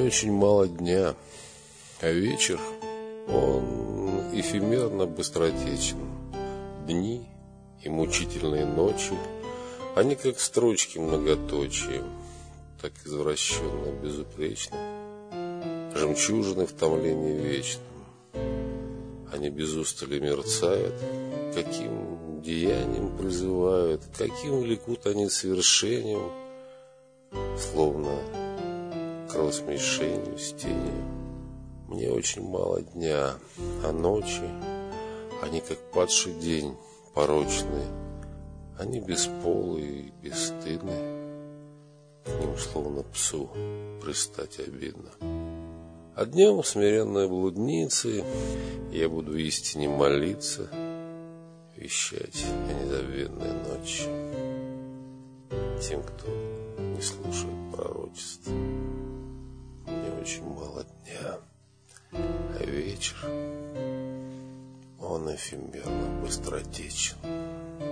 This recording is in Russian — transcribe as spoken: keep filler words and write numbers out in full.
Мне очень мало дня, а вечер, он эфемерно быстротечен. Дни и мучительные ночи, они как строчки многоточие, так извращенно безупречны, жемчужины в томлении вечном. Они без устали мерцают, каким деянием призывают, каким влекут они свершением, словно к рассмешению с тенью. Мне очень мало дня, а ночи, они как падший день, порочные, они бесполые и бесстыдны, к ним словно псу пристать обидно. А днем смиренной блудницы я буду истине молиться, вещать о незабвенной ночи тем, кто не слушает пророчеств. Мне очень мало дня, а вечер, он эфемерно быстротечен.